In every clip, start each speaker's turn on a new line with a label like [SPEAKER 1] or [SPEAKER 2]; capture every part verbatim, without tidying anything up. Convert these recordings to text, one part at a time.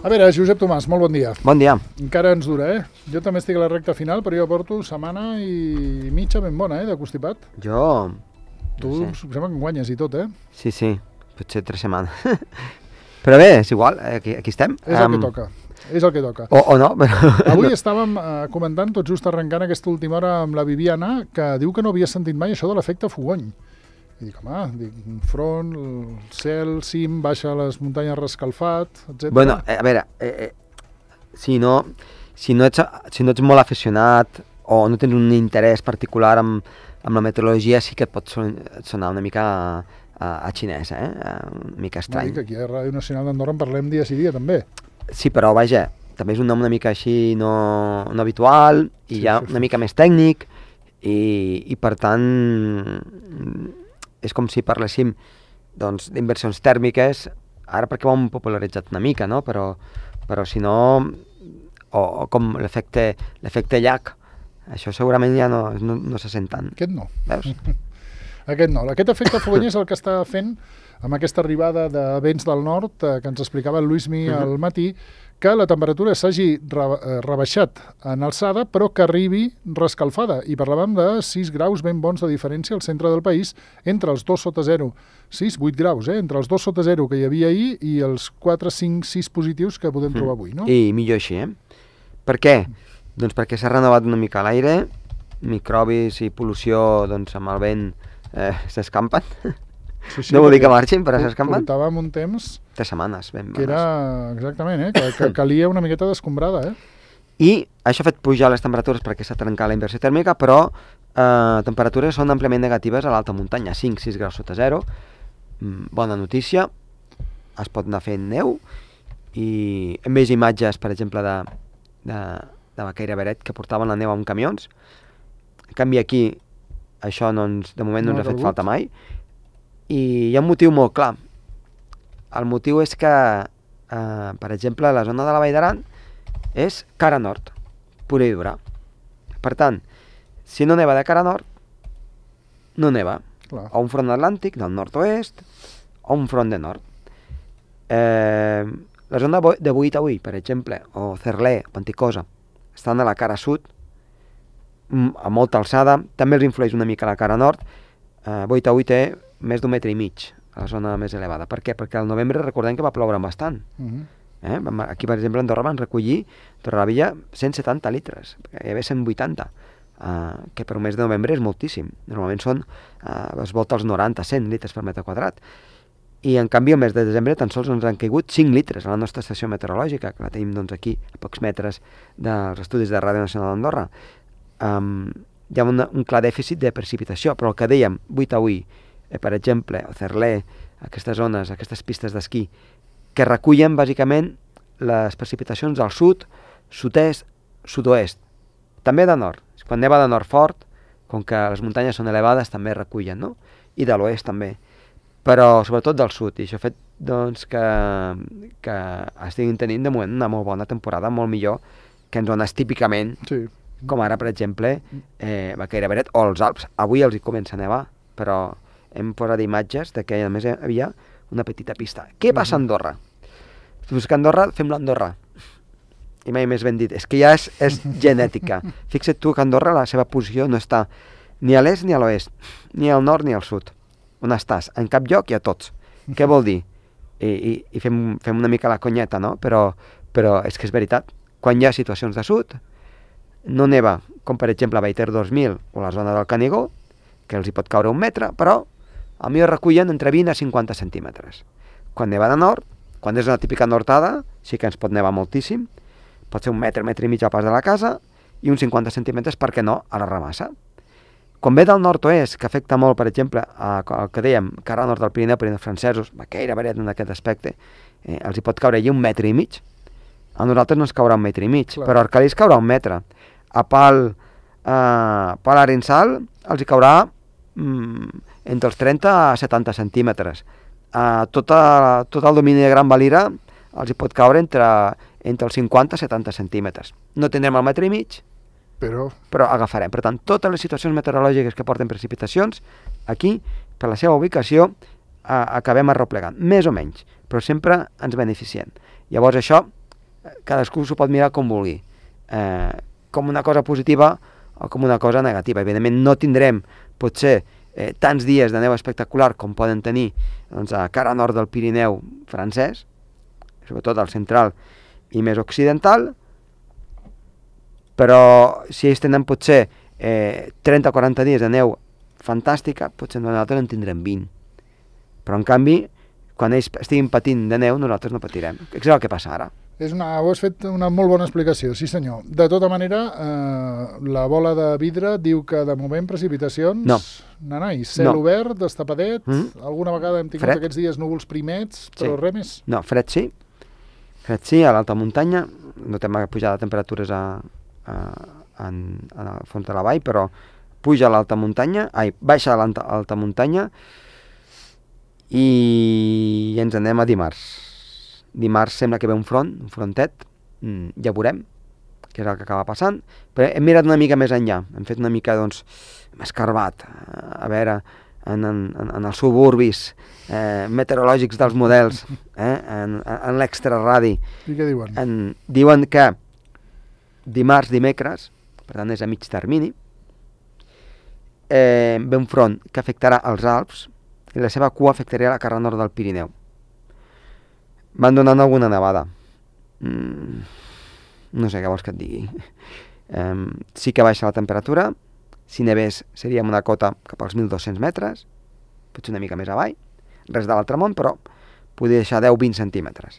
[SPEAKER 1] veure, Josep Tomàs, molt bon dia.
[SPEAKER 2] Bon dia.
[SPEAKER 1] Encara ens dura, eh? Jo també estic a la recta final, però jo porto setmana i mitja ben bona, eh, de constipat.
[SPEAKER 2] Jo...
[SPEAKER 1] Tu no sé. Sembla que em guanyes i tot, eh?
[SPEAKER 2] Sí, sí, potser tres setmanes. Però bé, és igual, aquí, aquí estem.
[SPEAKER 1] És el um... que toca, és el que toca.
[SPEAKER 2] O, o no, però...
[SPEAKER 1] Avui estàvem uh, comentant, tot just arrencant aquesta última hora amb la Viviana, que diu que no havia sentit mai això de l'efecte Fogony. I dic, home, dic, front, el cel, cim, baixa les muntanyes rescalfat, etcètera.
[SPEAKER 2] Bueno, eh, a veure, eh, eh, si, no, si, no ets, si no ets molt aficionat o no tens un interès particular amb, amb la meteorologia, sí que et pot sonar una mica a, a, a xinesa, eh? Una mica estrany.
[SPEAKER 1] No, dic, aquí a Ràdio Nacional d'Andorra en parlem dia sí dia, també. Sí,
[SPEAKER 2] però vaja, també és un nom una mica així no, no habitual i sí, ja sí, una sí. mica més tècnic i, i per tant... és com si parléssim doncs, d'inversions tèrmiques, ara perquè ho hem popularitzat una mica, no? però, però si no, o, o com l'efecte l'efecte llac, això segurament ja no, no, no se sent tant.
[SPEAKER 1] Aquest no.
[SPEAKER 2] Veus?
[SPEAKER 1] Aquest no. Aquest efecte Fogony és el que està fent amb aquesta arribada de vents del nord, eh, que ens explicava el Luismi uh-huh. al matí, que la temperatura s'hagi re, eh, rebaixat en alçada, però que arribi rescalfada. I parlàvem de sis graus ben bons de diferència al centre del país, entre els dos sota zero, sis, vuit graus, eh? entre els dos sota zero que hi havia ahir i els quatre, cinc, sis positius que podem trobar avui, no?
[SPEAKER 2] I millor així, eh? Per què? Doncs perquè s'ha renovat una mica l'aire, microbis i pol·lució doncs, amb el vent eh, s'escampen. Sí, sí, no vol dir que marxin, però s'escampen.
[SPEAKER 1] Portàvem un temps...
[SPEAKER 2] Tres setmanes, ben
[SPEAKER 1] que era, exactament, eh? que, que calia una miqueta d'escombrada, eh?
[SPEAKER 2] I això ha fet pujar les temperatures perquè s'ha trencat la inversió tèrmica, però eh, temperatures són àmpliament negatives a l'alta muntanya, cinc sis graus sota zero. Mm, bona notícia, es pot anar fent neu, i hem vist imatges, per exemple, de, de, de Baqueira Beret, que portaven la neu amb camions. En canvi aquí, això no ens, de moment no, no ens ha fet falta mai. I hi ha un motiu molt clar. El motiu és que, eh, per exemple, la zona de la Vall d'Aran és cara nord, pura i dura. Per tant, si no neva de cara nord, no neva.
[SPEAKER 1] Clar.
[SPEAKER 2] O un front atlàntic del nord-oest, o un front de nord. Eh, la zona de Boí-Taüll, per exemple, o Cerler, Panticosa, estan a la cara sud, a molta alçada, també els influeix una mica la cara nord. Eh, Boí-Taüll té més d'un metre i mig a la zona més elevada. Per què? Perquè al novembre recordem que va ploure bastant. Uh-huh. eh? Aquí, per exemple, a Andorra van recollir Torrelavilla cent setanta litres, hi havia cent vuitanta, uh, que per un mes de novembre és moltíssim. Normalment són, uh, es volta als noranta, cent litres per metre quadrat. I en canvi el mes de desembre tan sols ens han caigut cinc litres a la nostra estació meteorològica, que la tenim doncs, aquí, a pocs metres dels estudis de Ràdio Nacional d'Andorra. Um, hi ha una, un clar dèficit de precipitació, però el que dèiem, Boí-Taüll, Eh, per exemple, o Cerler, aquestes zones, aquestes pistes d'esquí, que recullen bàsicament les precipitacions al sud, sud-est, sud-oest, també de nord. Quan neva de nord fort, com que les muntanyes són elevades, també recullen, no? I de l'oest també, però sobretot del sud, i això ha fet doncs, que, que estiguin tenint de moment una molt bona temporada, molt millor que en zones típicament, sí. com ara, per exemple, eh, Baqueira Beret o els Alps. Avui els hi comença a nevar, però hem posat imatges de que a més hi havia una petita pista. Què passa a Andorra? Si busca Andorra, fem l'Andorra. I mai més ben dit. És que ja és, és genètica. Fixa't tu que Andorra la seva posició no està ni a l'est ni a l'oest, ni al nord ni al sud. On estàs? En cap lloc i a tots. Què vol dir? I, i, i fem, fem una mica la conyeta, no? Però, però és que és veritat. Quan hi ha situacions de sud, no neva, com per exemple a Baiter dos mil o la zona del Canigó, que els hi pot caure un metre, però a mi recullen entre vint a cinquanta centímetres. Quan neva de nord, quan és una típica nortada, sí que ens pot nevar moltíssim, pot ser un metre, metre i mig al pas de la casa, i uns cinquanta centímetres, per què no, a la Ramassa. Quan ve del nord-oest, que afecta molt, per exemple, a, el que dèiem, cara nord del Pirineu, Pirineus francesos, Baqueira Beret en aquest aspecte, eh, els hi pot caure allí un metre i mig. A nosaltres no ens caurà un metre i mig, clar. Però a Arcalís caurà un metre. A Pal, eh, Pal Arinsal els hi caurà mm, entre els trenta a setanta centímetres. Uh, tota, tot el domini de Gran Valira els hi pot caure entre, entre els cinquanta a setanta centímetres. No tindrem el metre i mig, però... però agafarem. Per tant, totes les situacions meteorològiques que porten precipitacions, aquí, per la seva ubicació, uh, acabem arreplegant, més o menys, però sempre ens beneficiem. Llavors això cadascú s'ho pot mirar com vulgui, eh, com una cosa positiva o com una cosa negativa. Evidentment no tindrem, potser, eh, tants dies de neu espectacular com poden tenir doncs, a cara nord del Pirineu francès, sobretot al central i més occidental, però si ells tenen potser eh, trenta o quaranta dies de neu fantàstica, potser nosaltres en tindrem vint. Però en canvi, quan ells estiguin patint de neu, nosaltres no patirem. És el que passa ara.
[SPEAKER 1] És una, ho has fet una molt bona explicació, sí senyor. De tota manera, eh, la bola de vidre diu que de moment precipitacions...
[SPEAKER 2] No.
[SPEAKER 1] Nanai, cel
[SPEAKER 2] no.
[SPEAKER 1] obert, destapadet,
[SPEAKER 2] mm.
[SPEAKER 1] alguna vegada hem tingut
[SPEAKER 2] fred. Aquests
[SPEAKER 1] dies núvols primets, però
[SPEAKER 2] sí.
[SPEAKER 1] res més.
[SPEAKER 2] No, fred sí. Fred sí, a l'alta muntanya. Notem pujar de temperatures a, a, en, en el fons de la vall, però puja a l'alta muntanya, ai, baixa a l'alta alta muntanya i ens anem a dimarts. Dimarts sembla que ve un front, un frontet, mm, ja veurem què és el que acaba passant, però hem mirat una mica més enllà, hem fet una mica, doncs, més escarbat, a veure, en, en, en els suburbis eh, meteorològics dels models, eh, en, en l'extraradi.
[SPEAKER 1] I què diuen?
[SPEAKER 2] En, diuen que dimarts, dimecres, per tant és a mig termini, eh, ve un front que afectarà els Alps i la seva cua afectaria la cara nord del Pirineu. Van donant alguna nevada. Mm, no sé què vols que et digui. Um, sí que baixa la temperatura. Si nevés seria una cota cap als mil dos-cents metres, potser una mica més avall. Res de l'altre món, però podria deixar deu a vint centímetres.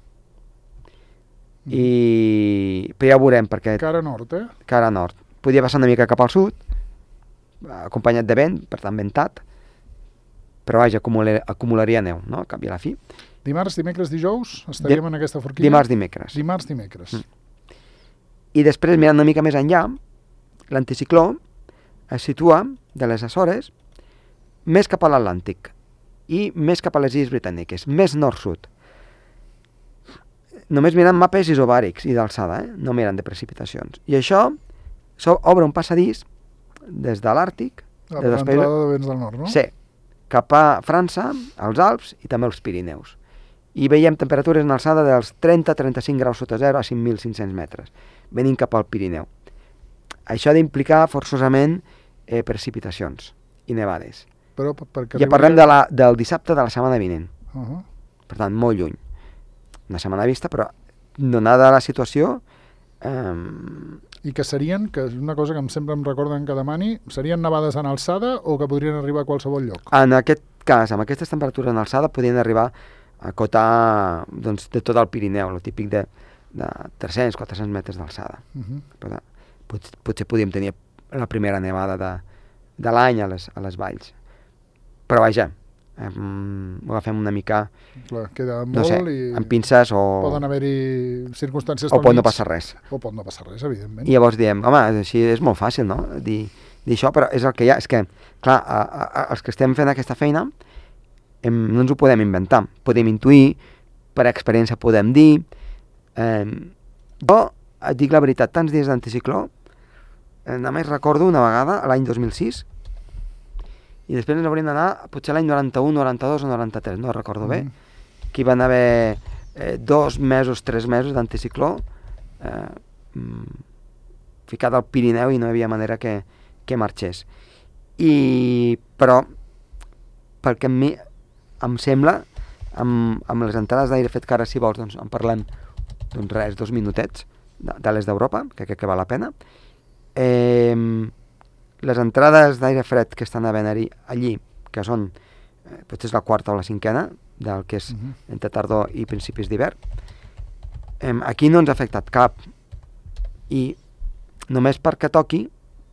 [SPEAKER 2] Mm. I... Però ja ho veurem, perquè...
[SPEAKER 1] Cara nord, eh?
[SPEAKER 2] Cara nord. Podria passar una mica cap al sud, acompanyat de vent, per tant ventat, però vaja, acumular, acumularia neu, no? A cap i a la fi.
[SPEAKER 1] Dimarts, dimecres, dijous, estaríem
[SPEAKER 2] Di
[SPEAKER 1] en aquesta forquilla?
[SPEAKER 2] Dimarts, dimecres.
[SPEAKER 1] Dimarts, dimecres.
[SPEAKER 2] Mm. I després, mirant una mica més enllà, l'anticicló es situa de les Açores més cap a l'Atlàntic i més cap a les Illes Britàniques, més nord-sud. Només mirant mapes isobàrics i d'alçada, eh? No mirant de precipitacions. I això obre un passadís des de l'Àrtic,
[SPEAKER 1] ah, des dels països de vents del nord, no?
[SPEAKER 2] Sí, cap a França, als Alps i també als Pirineus. I veiem temperatures en alçada dels trenta a trenta-cinc graus sota zero a cinc mil cinc-cents metres, venint cap al Pirineu. Això ha d'implicar forçosament eh, precipitacions i nevades.
[SPEAKER 1] Però perquè
[SPEAKER 2] ja parlem de la, del dissabte de la setmana vinent.
[SPEAKER 1] Uh -huh.
[SPEAKER 2] Per tant, molt lluny. Una setmana vista, però donada la situació... Eh,
[SPEAKER 1] I que serien, que és una cosa que em sempre em recorden que demani, serien nevades en alçada o que podrien arribar a qualsevol lloc?
[SPEAKER 2] En aquest cas, amb aquestes temperatures en alçada, podrien arribar a cota doncs, de tot el Pirineu, el típic de, de tres-cents a quatre-cents metres d'alçada. Uh -huh. Pot, pot, potser podríem tenir la primera nevada de, de l'any a, les, a les valls. Però vaja, eh, ho agafem una mica...
[SPEAKER 1] Clar, queda molt
[SPEAKER 2] no sé,
[SPEAKER 1] i...
[SPEAKER 2] amb pinces o...
[SPEAKER 1] Poden haver-hi circumstàncies...
[SPEAKER 2] O pot no passar res.
[SPEAKER 1] O pot no passar res, evidentment.
[SPEAKER 2] I llavors diem, home, així és molt fàcil, no?, dir, dir això, però és el que hi ha. És que, clar, a, a, els que estem fent aquesta feina em, no ens ho podem inventar. Podem intuir, per experiència podem dir... Eh, jo et dic la veritat, tants dies d'anticicló, eh, només recordo una vegada, l'any dos mil sis, i després ens hauríem d'anar potser l'any noranta-u, noranta-dos o noranta-tres, no recordo mm. bé, que hi van haver eh, dos mesos, tres mesos d'anticicló eh, ficat al Pirineu i no hi havia manera que, que marxés. I, però, perquè a mi em sembla, amb, amb les entrades d'aire fet que ara, si vols, doncs en parlem doncs res, dos minutets de, de l'est d'Europa, que crec que val la pena. Eh, les entrades d'aire fred que estan havent allí, que són, eh, potser és la quarta o la cinquena, del que és uh -huh. entre tardor i principis d'hivern, eh, aquí no ens ha afectat cap. I només perquè toqui,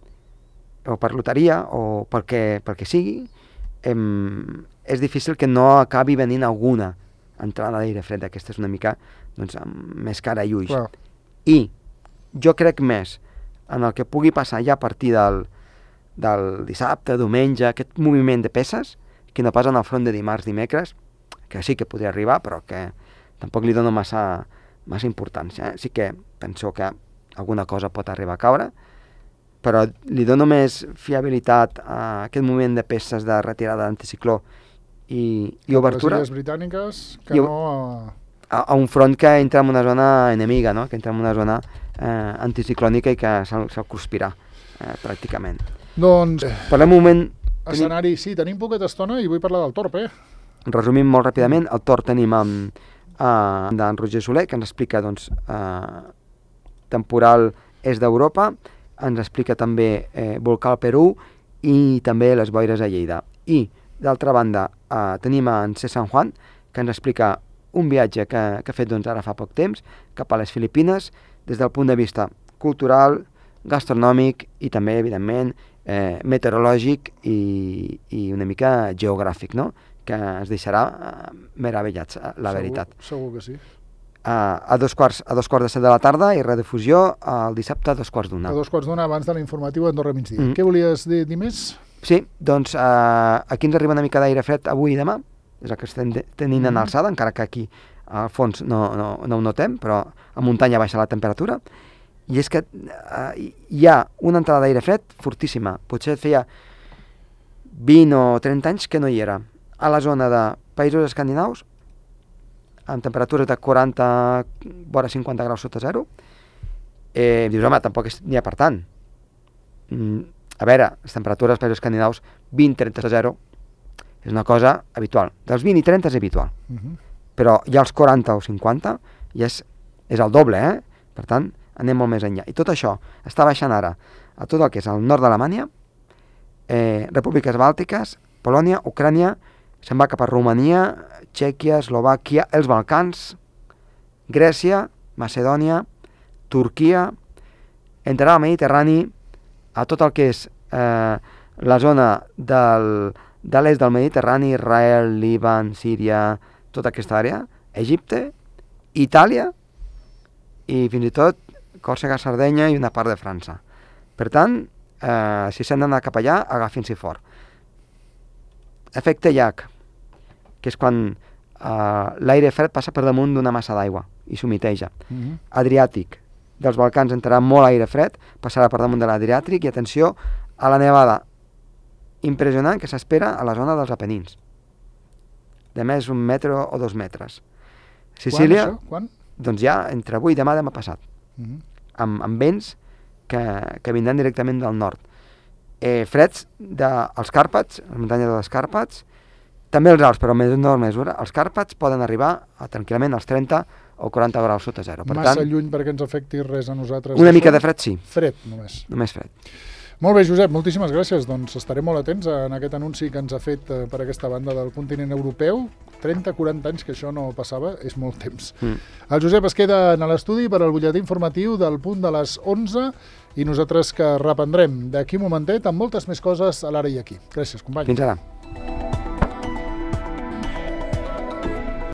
[SPEAKER 2] o per loteria, o perquè, perquè sigui, eh, és difícil que no acabi venint alguna entrada d'aire fred. Aquesta és una mica doncs, més cara i ulls.
[SPEAKER 1] Wow.
[SPEAKER 2] I jo crec més en el que pugui passar ja a partir del, del dissabte, diumenge, aquest moviment de peces, que no pas en el front de dimarts, dimecres, que sí que podria arribar, però que tampoc li dono massa, massa importància. Eh? Sí que penso que alguna cosa pot arribar a caure, però li dono més fiabilitat a aquest moviment de peces de retirada d'anticicló i, i obertura.
[SPEAKER 1] Les Illes Britàniques que
[SPEAKER 2] i,
[SPEAKER 1] no... A...
[SPEAKER 2] a, a un front que entra en una zona enemiga, no? Que entra en una zona eh, anticiclònica i que se'l se conspirar, eh, pràcticament.
[SPEAKER 1] Doncs...
[SPEAKER 2] Parlem un moment...
[SPEAKER 1] Escenari, sí, tenim poqueta estona i vull parlar del Torp, eh?
[SPEAKER 2] Resumim molt ràpidament, el Torp tenim amb uh, d'en Roger Soler, que ens explica doncs, uh, temporal est d'Europa, ens explica també eh, volcà al Perú i també les boires a Lleida. I, d'altra banda, uh, tenim en C. San Juan, que ens explica un viatge que, que ha fet doncs, ara fa poc temps cap a les Filipines, des del punt de vista cultural, gastronòmic i també, evidentment, eh, meteorològic i, i una mica geogràfic, no? Que ens deixarà eh, meravellats, la
[SPEAKER 1] segur,
[SPEAKER 2] veritat.
[SPEAKER 1] Segur que sí.
[SPEAKER 2] Uh, a, dos quarts, a dos quarts de set de la tarda i redifusió el dissabte a dos quarts d'una.
[SPEAKER 1] A dos quarts d'una abans de l'informatiu Andorra migdia. Mm.
[SPEAKER 2] Mm-hmm.
[SPEAKER 1] Què volies dir, dir més?
[SPEAKER 2] Sí, doncs uh, aquí ens arriba una mica d'aire fred avui i demà, és el que estem tenint en alçada, encara que aquí al fons no, no, no ho notem, però a muntanya baixa la temperatura. I és que uh, hi ha una entrada d'aire fred fortíssima. Potser feia vint o trenta anys que no hi era. A la zona de països escandinaus, amb temperatures de quaranta, vora cinquanta graus sota zero, eh, dius, home, tampoc n'hi ha per tant. Mm, a veure, les temperatures als països escandinaus, vint trenta sota zero, és una cosa habitual. Dels vint i trenta és habitual. Uh -huh. Però ja els quaranta o cinquanta ja és, és el doble, eh? Per tant, anem molt més enllà. I tot això està baixant ara a tot el que és el nord d'Alemanya, eh, repúbliques bàltiques, Polònia, Ucrània, se'n va cap a Romania, Txèquia, Eslovàquia, els Balcans, Grècia, Macedònia, Turquia, entrarà al Mediterrani, a tot el que és eh, la zona del, de l'est del Mediterrani, Israel, Líban, Síria, tota aquesta àrea, Egipte, Itàlia i fins i tot Còrsega, Sardenya i una part de França. Per tant, eh, si s'han d'anar cap allà, agafin-s'hi fort. Efecte llac, que és quan eh, l'aire fred passa per damunt d'una massa d'aigua i s'humiteja. Uh-huh. Adriàtic, dels Balcans entrarà molt aire fred, passarà per damunt de l'Adriàtic i atenció a la nevada impressionant que s'espera a la zona dels Apenins, de més un metre o dos metres. Sicília,
[SPEAKER 1] Quan, això? Quan?
[SPEAKER 2] Doncs ja entre avui i demà demà passat, uh-huh. amb, amb vents que, que vindran directament del nord. Eh, freds dels Càrpats, les muntanyes de les Càrpats, també els Alps, però en menor mesura, els Càrpats poden arribar a, tranquil·lament als trenta o quaranta graus sota zero. Per
[SPEAKER 1] Massa
[SPEAKER 2] tant,
[SPEAKER 1] lluny perquè ens afecti res a nosaltres.
[SPEAKER 2] una mica de fred, sí.
[SPEAKER 1] Fred, només.
[SPEAKER 2] Només fred.
[SPEAKER 1] Molt bé, Josep, moltíssimes gràcies. Doncs estarem molt atents en aquest anunci que ens ha fet eh, per aquesta banda del continent europeu. trenta quaranta anys que això no passava, és molt temps. Mm. El Josep es queda en l'estudi per al butlletí informatiu del punt de les onze i nosaltres que reprendrem d'aquí un momentet amb moltes més coses a l'ara i aquí. Gràcies, company.
[SPEAKER 2] Fins ara.